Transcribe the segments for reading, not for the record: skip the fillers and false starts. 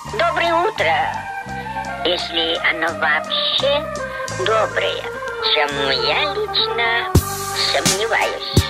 Доброе утро, если оно вообще доброе, чем я лично сомневаюсь.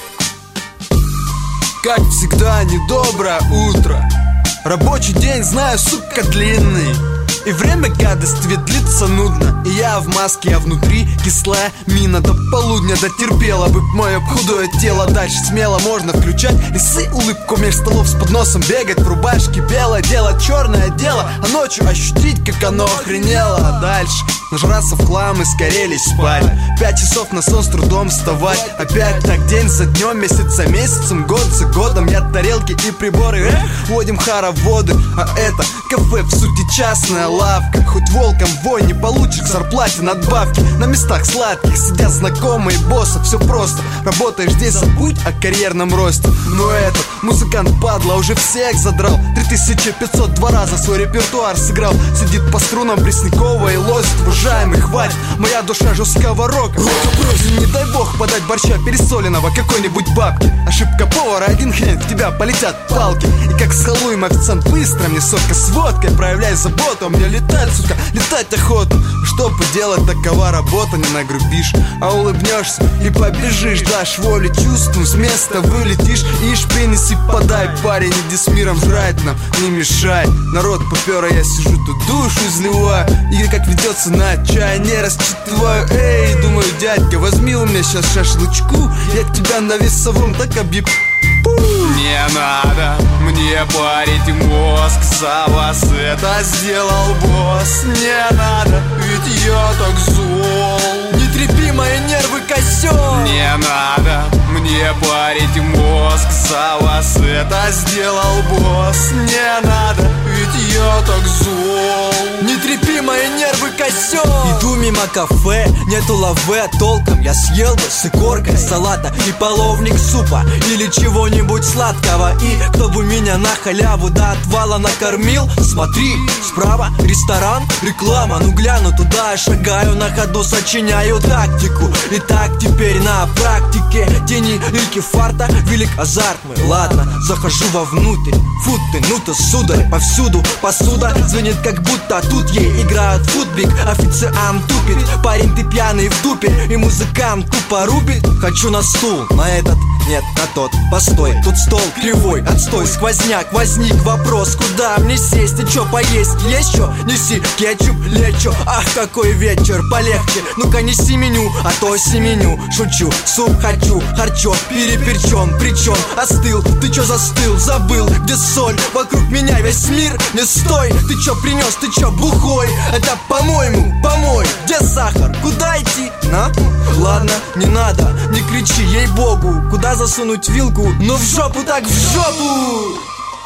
Как всегда, недоброе утро. Рабочий день, знаю, сука, длинный. И время гадостви длится нудно. И я в маске, а внутри кислая мина. До полудня дотерпела бы мое худое тело. Дальше смело можно включать лисы, улыбку меж столов с подносом. Бегать в рубашке, белое дело, черное дело. А ночью ощутить, как оно охренело. А дальше нажраться в хлам и скорее спать. 5 часов на сон с трудом вставать. Опять так день за днем, месяц за месяцем, год за годом. Я тарелки и приборы водим хороводы. А это кафе в сути частная лавка. Хоть волком вой, не получишь к зарплате надбавки. На местах сладких сидят знакомые боссы. Все просто, работаешь здесь, забудь о карьерном росте. Но этот музыкант падла уже всех задрал. 3502 раза свой репертуар сыграл. Сидит по струнам Преснякова и лозит. Уважаемый, хватит, моя душа жесткого рока. Не дай бог подать борща пересоленного какой-нибудь бабке. Ошибка повара, один хрен, в тебя полетят палки. И как с халуем официант быстро мне сотка с водкой. Проявляй заботу, мне летать, сука, летать охота. Что поделать, такова работа, не нагрубишь, а улыбнешься и побежишь. Дашь волю чувствам, с места вылетишь. Ишь, принеси, подай, парень, иди с миром жрать нам, не мешай. Народ попер, а я сижу тут душу изливаю. И как ведется на отчаяние рассчитываю. Эй, думаю, дядька, возьми у меня сейчас шашлычку. Я тебя на весовом так объеб... Не надо мне парить мозг, за вас это сделал босс. Не надо, ведь я так зол. Не трепи мои нервы, косёл. Не надо мне парить мозг, за вас это сделал босс. Не надо, ведь я так зол. Не трепи мои нервы, косёл. Иду мимо кафе, нету лаве толком. Я съел бы с икоркой салата и половник супа или чего-нибудь сладкого. И кто бы меня на халяву до отвала накормил. Смотри, справа ресторан, реклама. Ну гляну туда, шагаю на ходу, сочиняю тактику. И так теперь на практике тени, лики фарта, велик азарт мой. Ладно, захожу вовнутрь. Фу ты, ну ты, сударь, повсюду посуда звенит, как будто тут ей играют футбик. Официант тупит, парень, ты пьяный в дупе. И музыкант тупо рубит. Хочу на стул, на этот, нет, на тот. Постой, тут стол кривой, отстой, сквозняк. Возник вопрос, куда мне сесть и чё поесть? Есть чё? Неси кетчуп, лечо. Ах, какой вечер, полегче. Ну-ка неси меню, а то семеню. Шучу, суп хочу, харчо переперчен. Причем остыл, ты чё застыл? Забыл, где соль? Вокруг меня весь мир. Не стой, ты чё принес, ты чё бухой? Это по-моему, помой. Где сахар? Куда идти? На? Ладно, не надо, не кричи, ей-богу. Куда засунуть вилку? Ну в жопу так в жопу!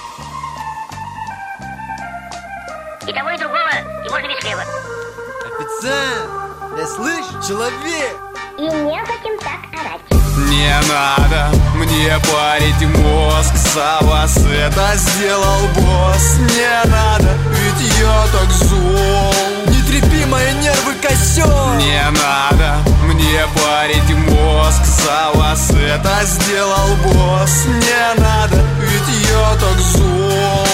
И того, и другого, и можно без хлеба. Официант, я слышу, человек. И не хотим так орать. Не надо мне парить мозг, за вас это сделал босс. Не надо, ведь я так зол. Не трепи мои нервы, косёл. Не надо мне парить мозг, за вас это сделал босс. Не надо, ведь я так зол.